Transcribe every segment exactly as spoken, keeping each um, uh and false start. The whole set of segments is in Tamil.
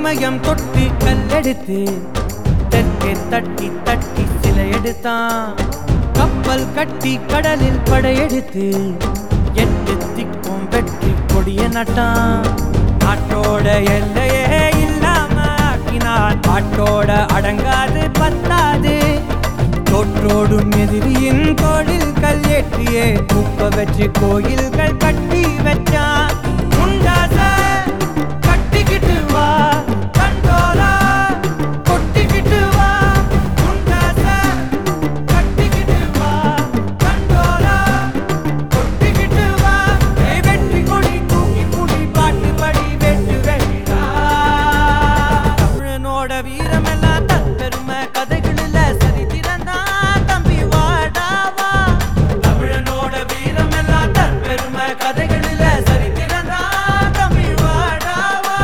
இமயம் தொட்டி கல்லெடுத்து தெற்கே தட்டி தட்டி சிலை எடுத்தான். கப்பல் கட்டி கடலில் படையெடுத்து எட்டு திக்கும் வெற்றி கொடிய நட்டான். நாட்டோட எல்லையே இல்லாம ஆக்கினான். பாட்டோட அடங்காது பத்தாது. தோற்றோடும் எதிரியின் தோளில் கல் ஏற்றியே தூக்க வச்சு கோயில்கள் கட்டி வச்சான். முண்டாச கட்டிக்கிட்டு வா கண்டோலா கொட்டிக்கிட்டு வா. முண்டாச கட்டிக்கிட்டு வா கண்டோலா கொட்டிக்கிட்டு வா. வெற்றி கொடி தூக்கி குடி பாட்டு படி வெட்டு வெட்டிடா. தமிழனோட வீரமெல்லாம் தற்பெருமை கதைகளில் சரித்திரந்தா. தம்பி வாடாவா தமிழனோட வீரமெல்லாம் தற்பெருமை கதைகளில் சரித்திரந்தா. தம்பி வாடாவா.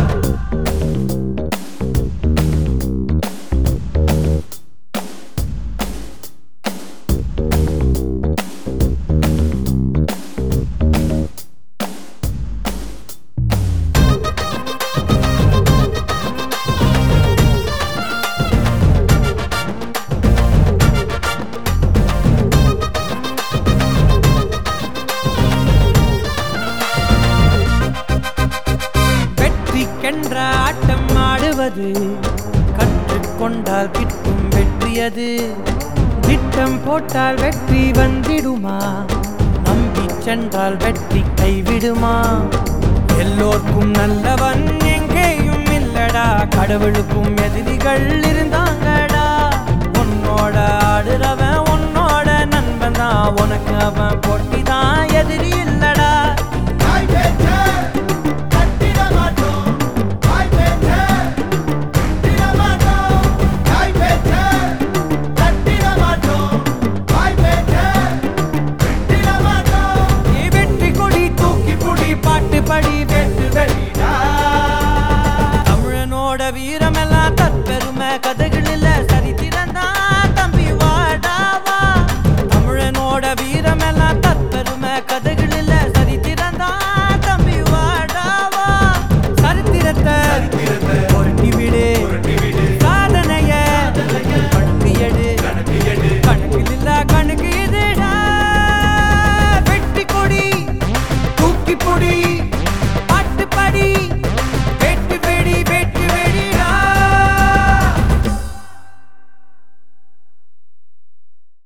வெற்றிக்கென்ற ஆட்டம் ஆடுவது கற்றுக்கொண்டால் கிட்டும் வெற்றியது. திட்டம் போட்டால் வெற்றி வந்திடுமா? நம்பி சென்றால் வெற்றி கைவிடுமா? எல்லோருக்கும் நல்லவன் எங்கேயும் இல்லடா. கடவுளுக்கும் எதிரிகள் இருந்தாங்கடா. உன்னோட ஆடுறவன் உன்னோட நண்பன் தான். உனக்கு அவன் போட்டி தான் எதிரி இல்லடா. படி வெட்டு வெட்டிடா. தமிழனோட வீரமெல்லாம் தற்பெருமை கதைகள்